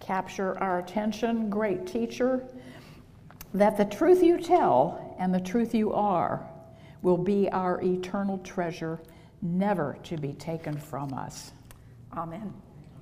capture our attention, great teacher, that the truth you tell and the truth you are will be our eternal treasure, never to be taken from us. Amen.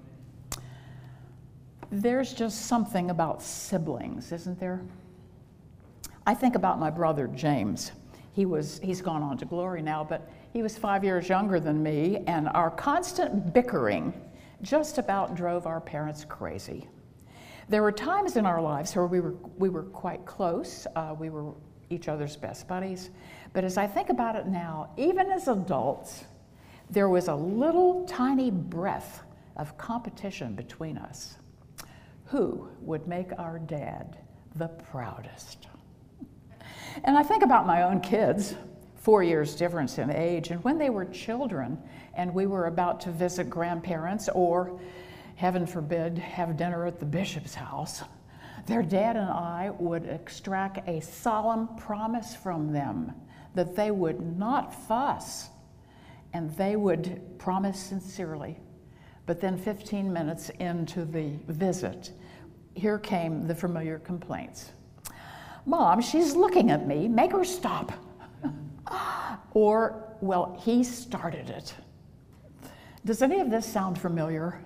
There's just something about siblings, isn't there? I think about my brother James. He's gone on to glory now, but he was 5 years younger than me, and our constant bickering just about drove our parents crazy. There were times in our lives where we were quite close. We were each other's best buddies. But as I think about it now, even as adults, there was a little tiny breath of competition between us. Who would make our dad the proudest? And I think about my own kids, 4 years difference in age, and when they were children and we were about to visit grandparents or, heaven forbid, have dinner at the bishop's house, their dad and I would extract a solemn promise from them that they would not fuss, and they would promise sincerely. But then 15 minutes into the visit, here came the familiar complaints. Mom, she's looking at me, make her stop. Or, well, he started it. Does any of this sound familiar?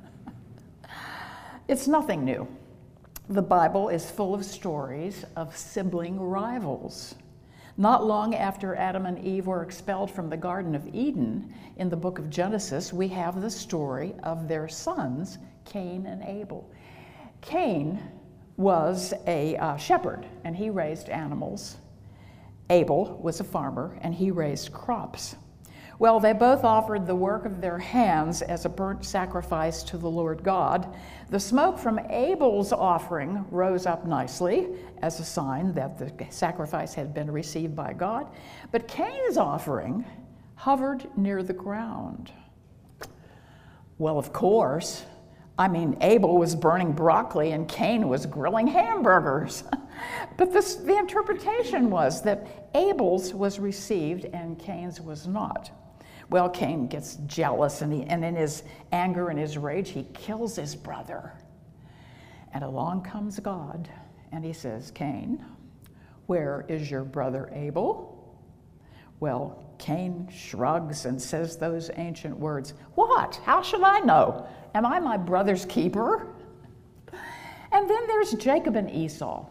It's nothing new. The Bible is full of stories of sibling rivals. Not long after Adam and Eve were expelled from the Garden of Eden, in the book of Genesis, we have the story of their sons, Cain and Abel. Cain was a shepherd, and he raised animals. Abel was a farmer, and he raised crops. Well, they both offered the work of their hands as a burnt sacrifice to the Lord God. The smoke from Abel's offering rose up nicely as a sign that the sacrifice had been received by God, but Cain's offering hovered near the ground. Well, of course, Abel was burning broccoli and Cain was grilling hamburgers. But the interpretation was that Abel's was received and Cain's was not. Well, Cain gets jealous, and in his anger and his rage, he kills his brother. And along comes God, and he says, Cain, where is your brother Abel? Well, Cain shrugs and says those ancient words, what? How should I know? Am I my brother's keeper? And then there's Jacob and Esau.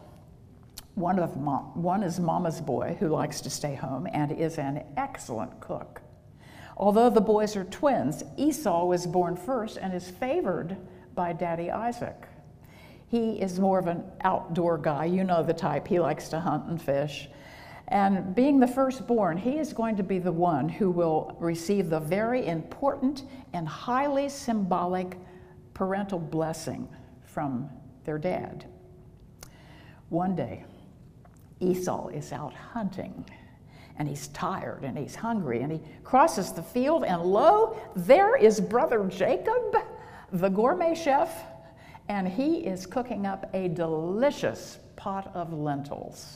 One is mama's boy who likes to stay home and is an excellent cook. Although the boys are twins, Esau was born first and is favored by Daddy Isaac. He is more of an outdoor guy, you know the type. He likes to hunt and fish. And being the firstborn, he is going to be the one who will receive the very important and highly symbolic parental blessing from their dad. One day, Esau is out hunting, and he's tired and he's hungry, and he crosses the field, and lo, there is brother Jacob, the gourmet chef, and he is cooking up a delicious pot of lentils.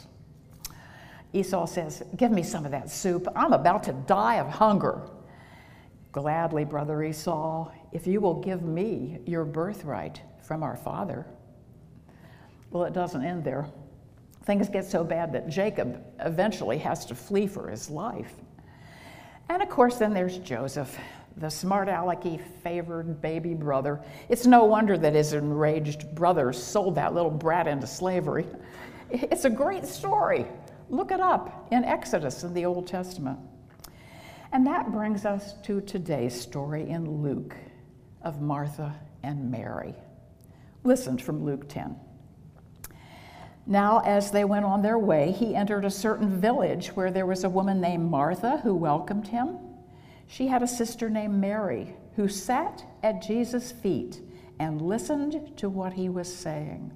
Esau says, give me some of that soup. I'm about to die of hunger. Gladly, brother Esau, if you will give me your birthright from our father. Well, it doesn't end there. Things get so bad that Jacob eventually has to flee for his life. And of course, then there's Joseph, the smart alecky favored baby brother. It's no wonder that his enraged brothers sold that little brat into slavery. It's a great story. Look it up in Exodus in the Old Testament. And that brings us to today's story in Luke of Martha and Mary. Listen from Luke 10. Now, as they went on their way, he entered a certain village where there was a woman named Martha who welcomed him. She had a sister named Mary who sat at Jesus' feet and listened to what he was saying.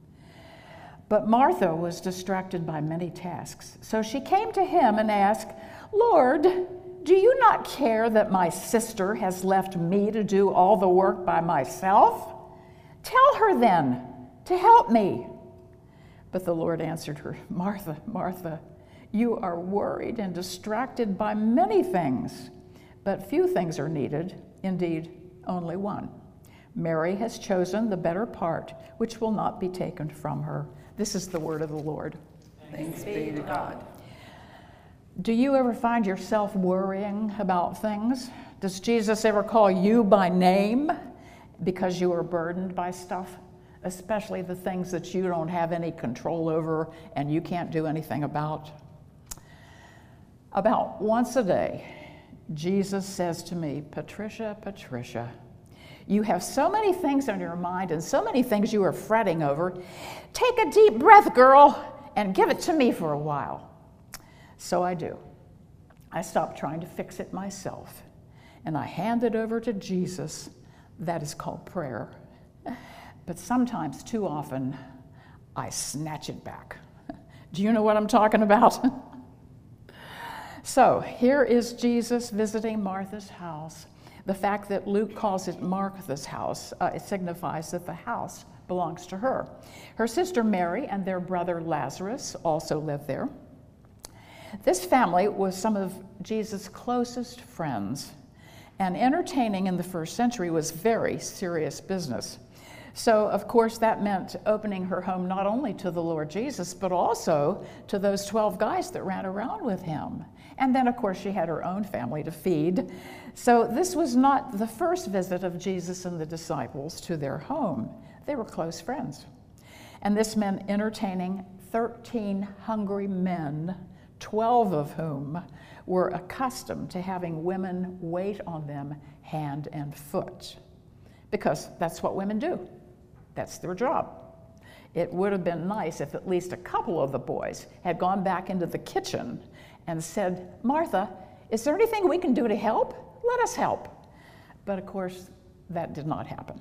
But Martha was distracted by many tasks, so she came to him and asked, Lord, do you not care that my sister has left me to do all the work by myself? Tell her then to help me. But the Lord answered her, Martha, Martha, you are worried and distracted by many things, but few things are needed, indeed, only one. Mary has chosen the better part, which will not be taken from her. This is the word of the Lord. Thanks be to God. Do you ever find yourself worrying about things? Does Jesus ever call you by name because you are burdened by stuff, especially the things that you don't have any control over and you can't do anything about? About once a day, Jesus says to me, Patricia, Patricia, you have so many things on your mind and so many things you are fretting over. Take a deep breath, girl, and give it to me for a while. So I do. I stop trying to fix it myself, and I hand it over to Jesus. That is called prayer. But sometimes, too often, I snatch it back. Do you know what I'm talking about? So here is Jesus visiting Martha's house. The fact that Luke calls it Martha's house, it signifies that the house belongs to her. Her sister Mary and their brother Lazarus also lived there. This family was some of Jesus' closest friends, and entertaining in the first century was very serious business. So, of course, that meant opening her home not only to the Lord Jesus, but also to those 12 guys that ran around with him. And then, of course, she had her own family to feed. So this was not the first visit of Jesus and the disciples to their home. They were close friends. And this meant entertaining 13 hungry men, 12 of whom were accustomed to having women wait on them hand and foot, because that's what women do. That's their job. It would have been nice if at least a couple of the boys had gone back into the kitchen and said, Martha, is there anything we can do to help? Let us help. But of course, that did not happen.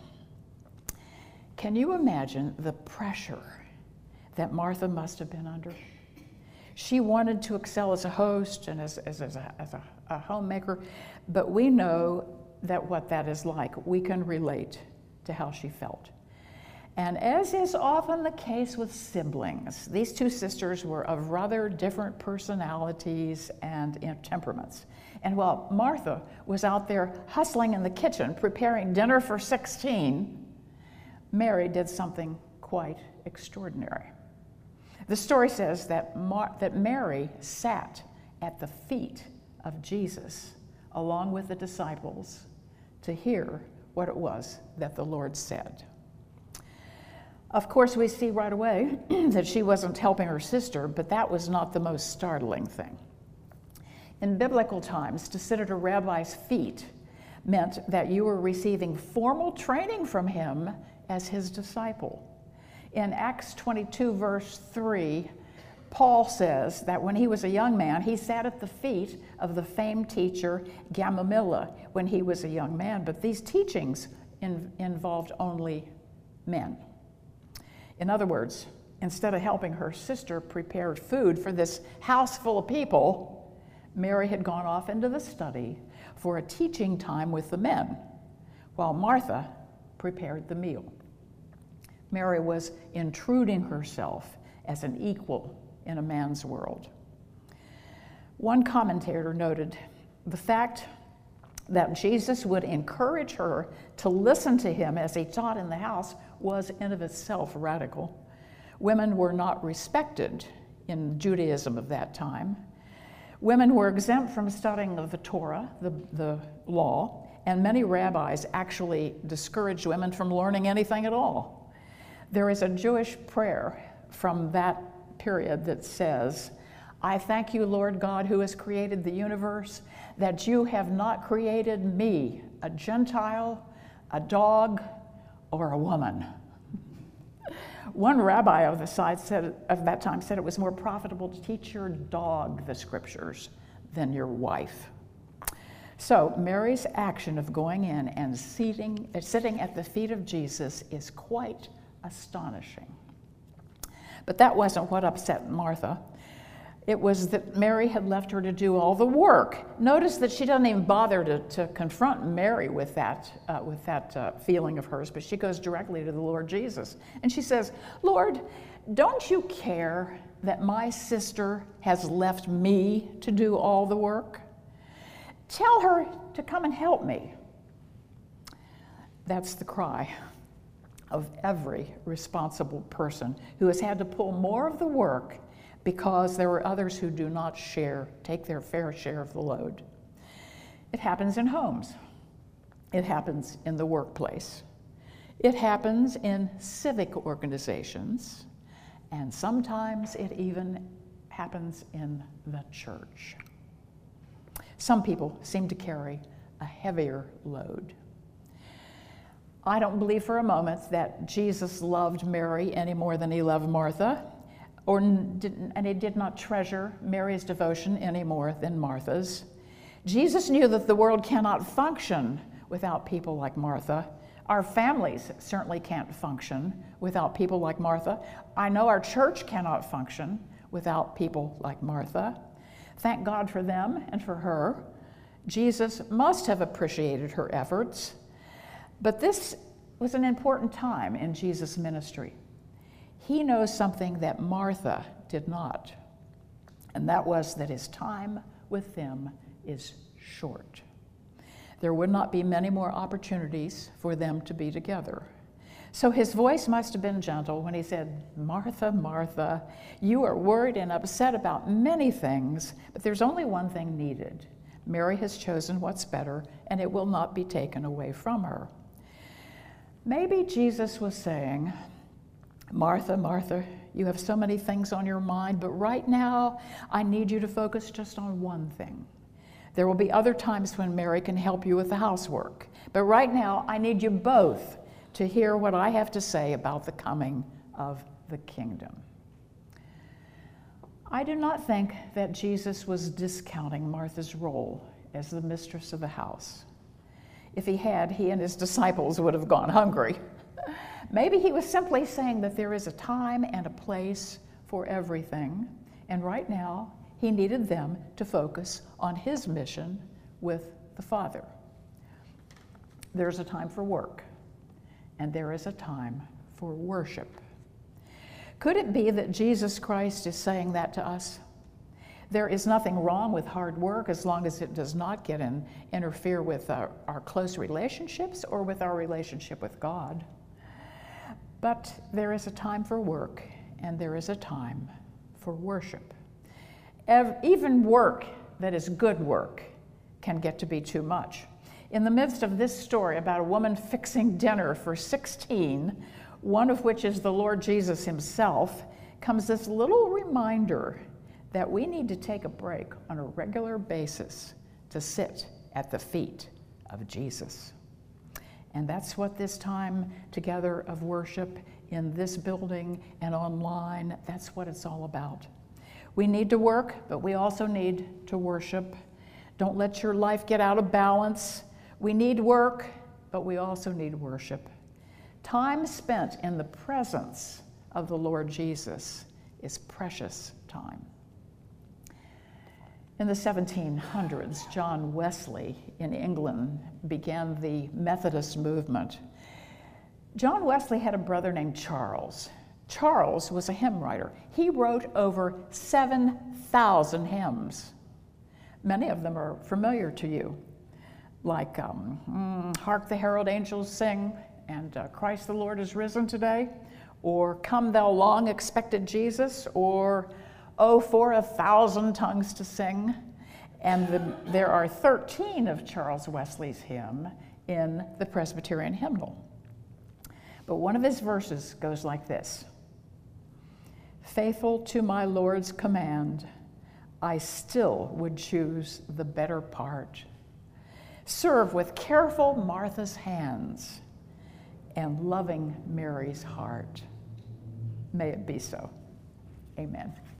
Can you imagine the pressure that Martha must have been under? She wanted to excel as a host and as a homemaker, but we know that what that is like. We can relate to how she felt. And as is often the case with siblings, these two sisters were of rather different personalities and temperaments. And while Martha was out there hustling in the kitchen, preparing dinner for 16, Mary did something quite extraordinary. The story says that Mary sat at the feet of Jesus along with the disciples to hear what it was that the Lord said. Of course, we see right away that she wasn't helping her sister, but that was not the most startling thing. In biblical times, to sit at a rabbi's feet meant that you were receiving formal training from him as his disciple. In Acts 22, verse 3, Paul says that when he was a young man, he sat at the feet of the famed teacher Gamaliel when he was a young man, but these teachings involved only men. In other words, instead of helping her sister prepare food for this house full of people, Mary had gone off into the study for a teaching time with the men, while Martha prepared the meal. Mary was intruding herself as an equal in a man's world. One commentator noted the fact that Jesus would encourage her to listen to him as he taught in the house was in of itself radical. Women were not respected in Judaism of that time. Women were exempt from studying of the Torah, the law, and many rabbis actually discouraged women from learning anything at all. There is a Jewish prayer from that period that says, I thank you, Lord God, who has created the universe, that you have not created me, a Gentile, a dog, or a woman. One rabbi of that time said it was more profitable to teach your dog the scriptures than your wife. So Mary's action of going in and sitting at the feet of Jesus is quite astonishing. But that wasn't what upset Martha. It was that Mary had left her to do all the work. Notice that she doesn't even bother to confront Mary with that feeling of hers, but she goes directly to the Lord Jesus. And she says, Lord, don't you care that my sister has left me to do all the work? Tell her to come and help me. That's the cry of every responsible person who has had to pull more of the work because there are others who do not take their fair share of the load. It happens in homes. It happens in the workplace. It happens in civic organizations, and sometimes it even happens in the church. Some people seem to carry a heavier load. I don't believe for a moment that Jesus loved Mary any more than he loved Martha, and he did not treasure Mary's devotion any more than Martha's. Jesus knew that the world cannot function without people like Martha. Our families certainly can't function without people like Martha. I know our church cannot function without people like Martha. Thank God for them and for her. Jesus must have appreciated her efforts. But this was an important time in Jesus' ministry. He knows something that Martha did not, and that was that his time with them is short. There would not be many more opportunities for them to be together. So his voice must have been gentle when he said, "Martha, Martha, you are worried and upset about many things, but there's only one thing needed. Mary has chosen what's better, and it will not be taken away from her." Maybe Jesus was saying, "Martha, Martha, you have so many things on your mind, but right now I need you to focus just on one thing. There will be other times when Mary can help you with the housework, but right now I need you both to hear what I have to say about the coming of the kingdom." I do not think that Jesus was discounting Martha's role as the mistress of the house. If he had, he and his disciples would have gone hungry. Maybe he was simply saying that there is a time and a place for everything, and right now he needed them to focus on his mission with the Father. There's a time for work, and there is a time for worship. Could it be that Jesus Christ is saying that to us? There is nothing wrong with hard work as long as it does not interfere with our close relationships or with our relationship with God. But there is a time for work, and there is a time for worship. Even work that is good work can get to be too much. In the midst of this story about a woman fixing dinner for 16, one of which is the Lord Jesus himself, comes this little reminder that we need to take a break on a regular basis to sit at the feet of Jesus. And that's what this time together of worship in this building and online, that's what it's all about. We need to work, but we also need to worship. Don't let your life get out of balance. We need work, but we also need worship. Time spent in the presence of the Lord Jesus is precious time. In the 1700s, John Wesley in England began the Methodist movement. John Wesley had a brother named Charles. Charles was a hymn writer. He wrote over 7,000 hymns. Many of them are familiar to you, like Hark the Herald Angels Sing, and Christ the Lord is Risen Today, or Come Thou Long Expected Jesus, or Oh, for 1,000 Tongues to Sing. And there are 13 of Charles Wesley's hymns in the Presbyterian hymnal. But one of his verses goes like this: "Faithful to my Lord's command, I still would choose the better part. Serve with careful Martha's hands and loving Mary's heart." May it be so. Amen.